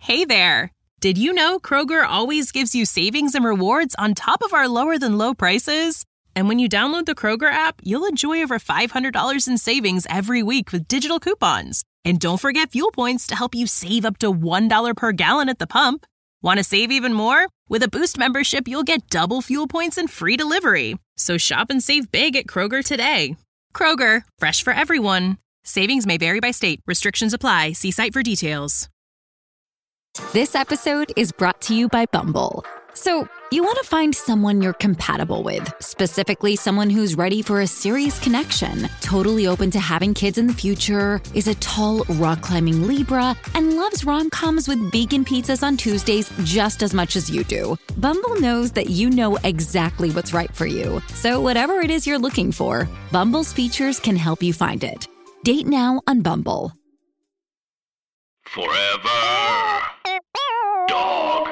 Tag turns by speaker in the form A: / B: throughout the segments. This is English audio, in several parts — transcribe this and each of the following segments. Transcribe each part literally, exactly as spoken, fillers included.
A: Hey there! Did you know Kroger always gives you savings and rewards on top of our lower-than-low prices? And when you download the Kroger app, you'll enjoy over five hundred dollars in savings every week with digital coupons. And don't forget fuel points to help you save up to one dollar per gallon at the pump. Want to save even more? With a Boost membership, you'll get double fuel points and free delivery. So shop and save big at Kroger today. Kroger, fresh for everyone. Savings may vary by state. Restrictions apply. See site for details.
B: This episode is brought to you by Bumble. So, you want to find someone you're compatible with, specifically someone who's ready for a serious connection, totally open to having kids in the future, is a tall, rock-climbing Libra, and loves rom-coms with vegan pizzas on Tuesdays just as much as you do. Bumble knows that you know exactly what's right for you. So whatever it is you're looking for, Bumble's features can help you find it. Date now on Bumble.
C: Forever. Dog.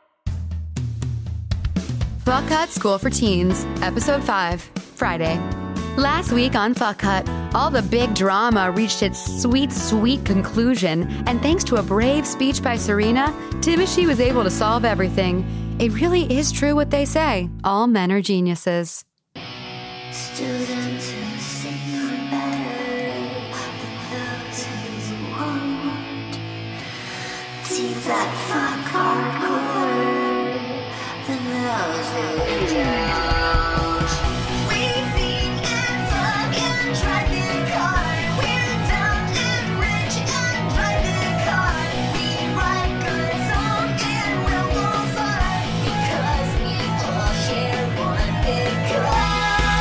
D: Fuck Hut School for Teens, Episode five, Friday. Last week on Fuck Hut, all the big drama reached its sweet, sweet conclusion, and thanks to a brave speech by Serena, Timothy was able to solve everything. It really is true what they say. All men are geniuses.
E: Students who sing better than those who won't. Teens that fuck hardcore than those who don't. We sing and fuck and drive the car. We're dumb and rich and drive the car. We write good songs and we'll go far because we all share one big car.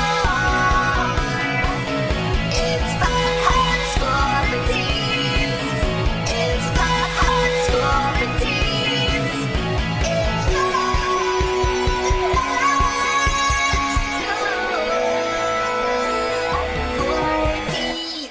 E: It's Fuck Hut School for Teens. It's Fuck Hut School for Teens. It's Fuck Hut School for Teens.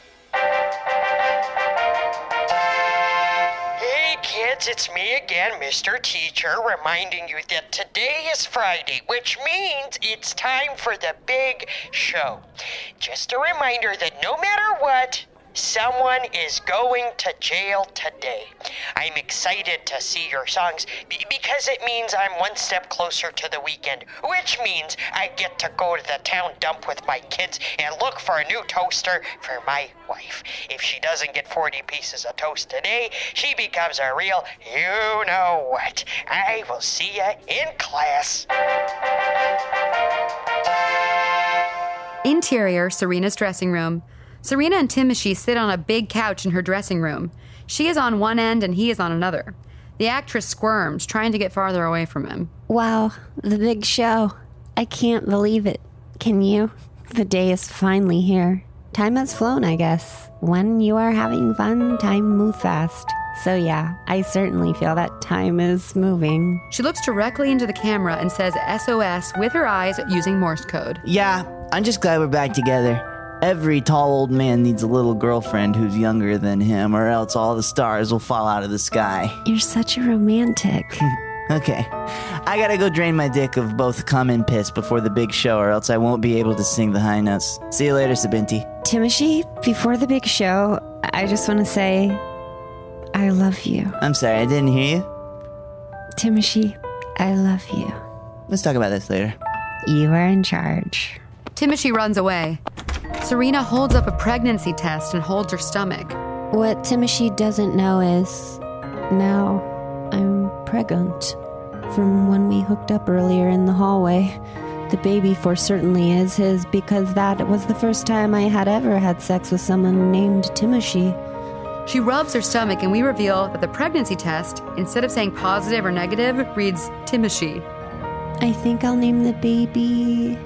F: Hey kids, it's me again, Mister Teacher, reminding you that today is Friday, which means it's time for the big show. Just a reminder that no matter what, someone is going to jail today. I'm excited to see your songs b- because it means I'm one step closer to the weekend, which means I get to go to the town dump with my kids and look for a new toaster for my wife. If she doesn't get forty pieces of toast today, she becomes a real you-know-what. I will see ya in class.
D: Interior, Serena's dressing room. Serena and Timothy sit on a big couch in her dressing room. She is on one end and he is on another. The actress squirms, trying to get farther away from him.
G: Wow, the big show. I can't believe it. Can you? The day is finally here. Time has flown, I guess. When you are having fun, time moves fast. So yeah, I certainly feel that time is moving.
D: She looks directly into the camera and says S O S with her eyes using Morse code.
H: Yeah, I'm just glad we're back together. Every tall old man needs a little girlfriend who's younger than him, or else all the stars will fall out of the sky.
G: You're such a romantic.
H: Okay, I gotta go drain my dick of both cum and piss before the big show, or else I won't be able to sing the high notes. See you later, Sabinti.
G: Timothy, before the big show, I just want to say, I love you.
H: I'm sorry, I didn't hear you.
G: Timothy, I love you.
H: Let's talk about this later.
G: You are in charge.
D: Timothy runs away. Serena holds up a pregnancy test and holds her stomach.
G: What Timothy doesn't know is, now I'm pregnant. From when we hooked up earlier in the hallway. The baby for certainly is his, because that was the first time I had ever had sex with someone named Timothy.
D: She rubs her stomach and we reveal that the pregnancy test, instead of saying positive or negative, reads Timothy.
G: I think I'll name the baby...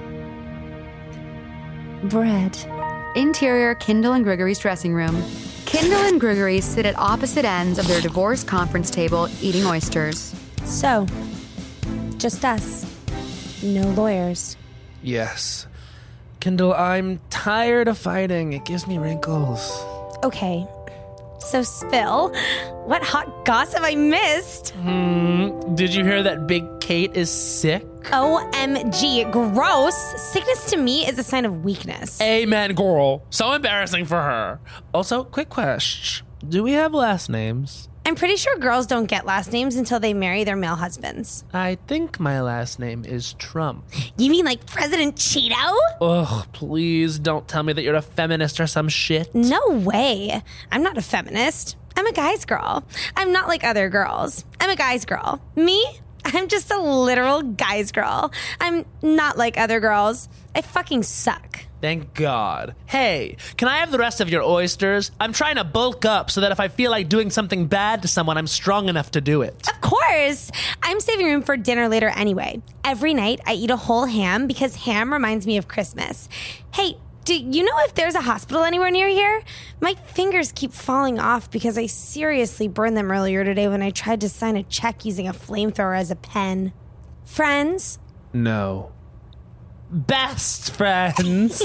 G: Bread.
D: Interior, Kendall and Gregory's dressing room. Kendall and Gregory sit at opposite ends of their divorce conference table eating oysters.
I: So, just us. No lawyers.
J: Yes. Kendall, I'm tired of fighting. It gives me wrinkles.
I: Okay. So spill. What hot gossip I missed?
J: Hmm. Did you hear that Big Kate is sick?
I: O M G. Gross. Sickness to me is a sign of weakness.
J: Amen, girl. So embarrassing for her. Also, quick question. Do we have last names?
I: I'm pretty sure girls don't get last names until they marry their male husbands.
J: I think my last name is Trump.
I: You mean like President Cheeto?
J: Ugh, please don't tell me that you're a feminist or some shit.
I: No way. I'm not a feminist. I'm a guy's girl. I'm not like other girls. I'm a guy's girl. Me? I'm just a literal guy's girl. I'm not like other girls. I fucking suck.
J: Thank God. Hey, can I have the rest of your oysters? I'm trying to bulk up so that if I feel like doing something bad to someone, I'm strong enough to do it.
I: Of course. I'm saving room for dinner later anyway. Every night I eat a whole ham because ham reminds me of Christmas. Hey, do you know if there's a hospital anywhere near here? My fingers keep falling off because I seriously burned them earlier today when I tried to sign a check using a flamethrower as a pen. Friends?
J: No. Best friends.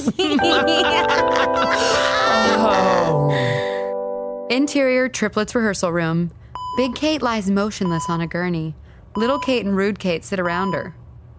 D: Oh. Interior triplets rehearsal room. Big Kate lies motionless on a gurney. Little Kate and Rude Kate sit around her.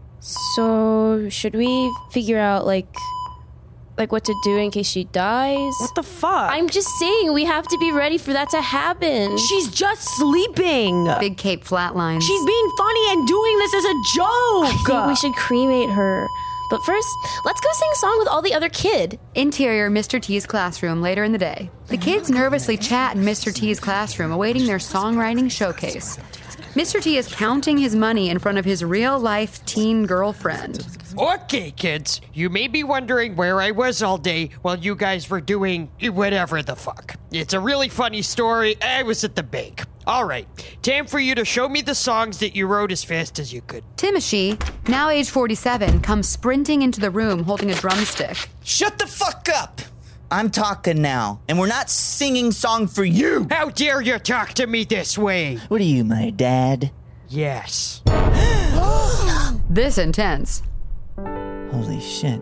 K: So, should we figure out, like... Like what to do in case she dies?
I: What the fuck?
K: I'm just saying, we have to be ready for that to happen.
L: She's just sleeping.
D: Big Kate flatlines.
L: She's being funny and doing this as a joke.
K: I think we should cremate her. But first, let's go sing a song with all the other kid.
D: Interior Mister T's classroom later in the day. The kids nervously chat in Mister T's classroom, awaiting their songwriting showcase. Mister T is counting his money in front of his real-life teen girlfriend.
F: Okay, kids, you may be wondering where I was all day while you guys were doing whatever the fuck. It's a really funny story. I was at the bank. All right, time for you to show me the songs that you wrote as fast as you could.
D: Timothy, now age forty-seven, comes sprinting into the room holding a drumstick.
H: Shut the fuck up! I'm talking now, and we're not singing song for you!
F: How dare you talk to me this way?
H: What are you, my dad?
F: Yes.
D: This intense.
H: Holy shit.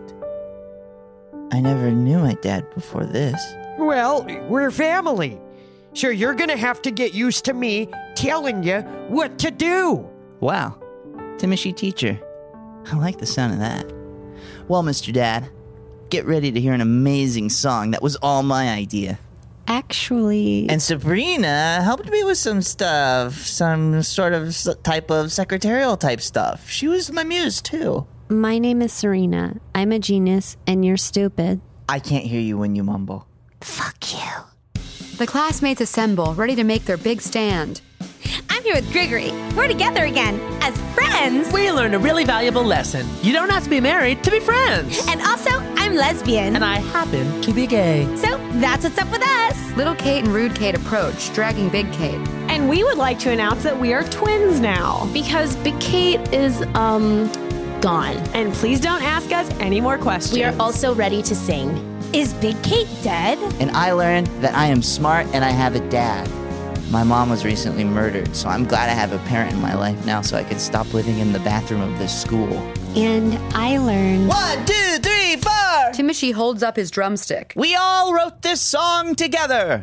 H: I never knew my dad before this.
F: Well, we're family. So you're gonna have to get used to me telling you what to do.
H: Wow. Timothy teacher. I like the sound of that. Well, Mister Dad, get ready to hear an amazing song. That was all my idea.
G: Actually...
H: And Sabrina helped me with some stuff. Some sort of type of secretarial type stuff. She was my muse, too.
G: My name is Serena. I'm a genius, and you're stupid.
H: I can't hear you when you mumble.
D: Fuck you. The classmates assemble, ready to make their big stand.
I: I'm here with Gregory. We're together again, as friends.
J: We learned a really valuable lesson. You don't have to be married to be friends.
I: And also, I'm lesbian.
J: And I happen to be gay.
I: So, that's what's up with us.
D: Little Kate and Rude Kate approach, dragging Big Kate.
L: And we would like to announce that we are twins now.
K: Because Big Kate is, um, gone.
L: And please don't ask us any more questions.
K: We are also ready to sing.
I: Is Big Kate dead?
H: And I learned that I am smart and I have a dad. My mom was recently murdered, so I'm glad I have a parent in my life now so I can stop living in the bathroom of this school.
G: And I learned...
H: One, two, three, four!
D: Timothy holds up his drumstick.
H: We all wrote this song together.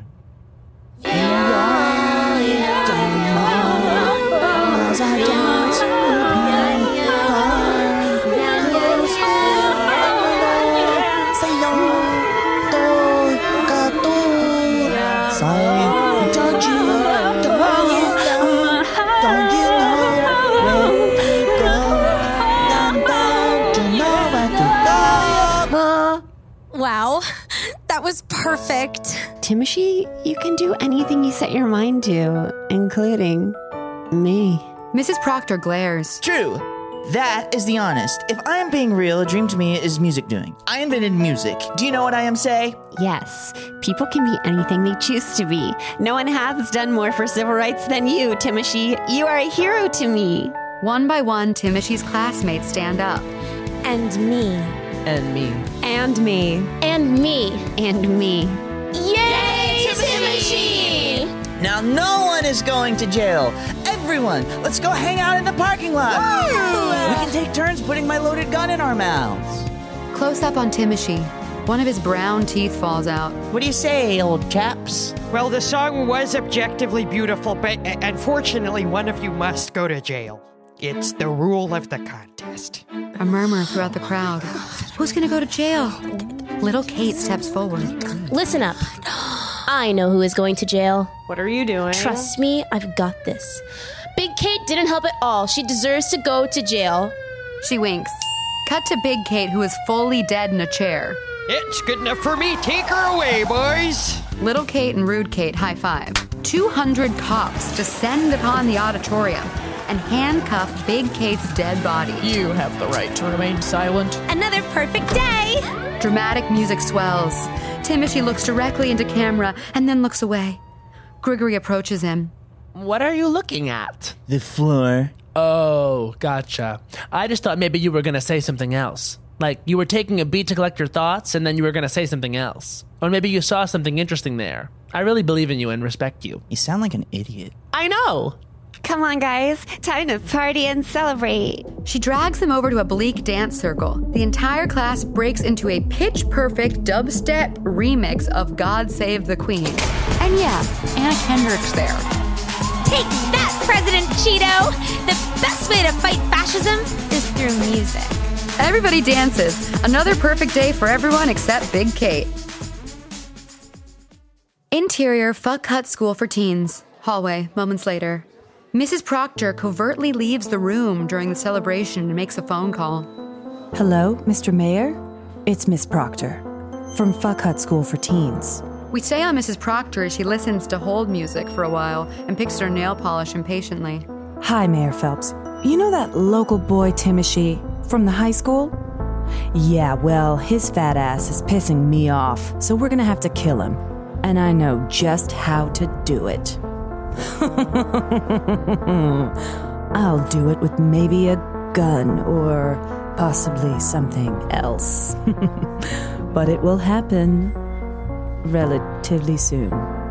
H: Yeah, yeah,
I: Wow, that was perfect.
G: Timothy, you can do anything you set your mind to, including me.
D: Missus Proctor glares.
H: True. That is the honest. If I am being real, a dream to me is music doing. I invented music. Do you know what I am say?
G: Yes, people can be anything they choose to be. No one has done more for civil rights than you, Timothy. You are a hero to me.
D: One by one, Timothy's classmates stand up.
I: And me.
J: And me.
L: And me.
K: And me.
G: And me.
K: Yay, Timothy!
H: Now no one is going to jail. Everyone, let's go hang out in the parking lot. Woo! We can take turns putting my loaded gun in our mouths.
D: Close up on Timothy. One of his brown teeth falls out.
H: What do you say, old chaps?
F: Well, the song was objectively beautiful, but uh, unfortunately, one of you must go to jail. It's the rule of the contest.
D: A murmur throughout the crowd. Who's gonna go to jail? Little Kate steps forward.
K: Listen up. I know who is going to jail.
L: What are you doing?
K: Trust me, I've got this. Big Kate didn't help at all. She deserves to go to jail.
D: She winks. Cut to Big Kate, who is fully dead in a chair.
F: It's good enough for me. Take her away, boys.
D: Little Kate and Rude Kate high five. two hundred cops descend upon the auditorium and handcuff Big Kate's dead body.
M: You have the right to remain silent.
I: Another perfect day.
D: Dramatic music swells. Timothy looks directly into camera and then looks away. Grigory approaches him.
J: What are you looking at?
H: The floor.
J: Oh, gotcha. I just thought maybe you were going to say something else. Like you were taking a beat to collect your thoughts and then you were going to say something else. Or maybe you saw something interesting there. I really believe in you and respect you.
H: You sound like an idiot.
J: I know.
G: Come on, guys. Time to party and celebrate.
D: She drags them over to a bleak dance circle. The entire class breaks into a pitch-perfect dubstep remix of God Save the Queen. And yeah, Anna Kendrick's there.
I: Take that, President Cheeto! The best way to fight fascism is through music.
D: Everybody dances. Another perfect day for everyone except Big Kate. Interior Fuck Hut School for Teens. Hallway, moments later. Missus Proctor covertly leaves the room during the celebration and makes a phone call.
N: Hello, Mister Mayor? It's Miss Proctor from Fuck Hut School for Teens.
D: We stay on Missus Proctor as she listens to hold music for a while and picks at her nail polish impatiently.
N: Hi, Mayor Phelps. You know that local boy Timothy from the high school? Yeah, well, his fat ass is pissing me off, so we're gonna have to kill him. And I know just how to do it. I'll do it with maybe a gun or possibly something else. But it will happen relatively soon.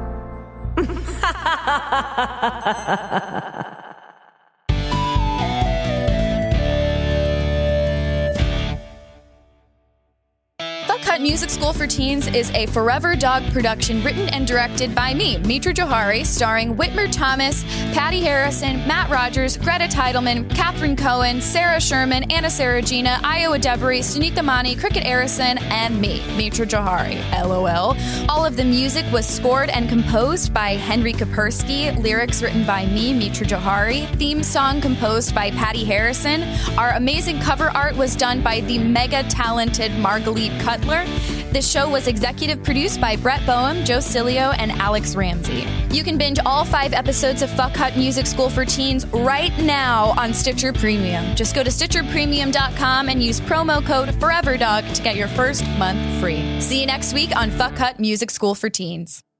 O: Music School for Teens is a Forever Dog production written and directed by me, Mitra Johari, starring Whitmer Thomas, Patty Harrison, Matt Rogers, Greta Teidelman, Catherine Cohen, Sarah Sherman, Anna Saragina, Iowa Debris, Sunita Mani, Cricket Arison, and me, Mitra Johari. LOL. All of the music was scored and composed by Henry Kapersky, lyrics written by me, Mitra Johari, theme song composed by Patty Harrison. Our amazing cover art was done by the mega talented Margalit Cutler. This show was executive produced by Brett Boehm, Joe Cilio, and Alex Ramsey. You can binge all five episodes of Fuck Hut Music School for Teens right now on Stitcher Premium. Just go to Stitcher Premium dot com and use promo code FOREVERDOG to get your first month free. See you next week on Fuck Hut Music School for Teens.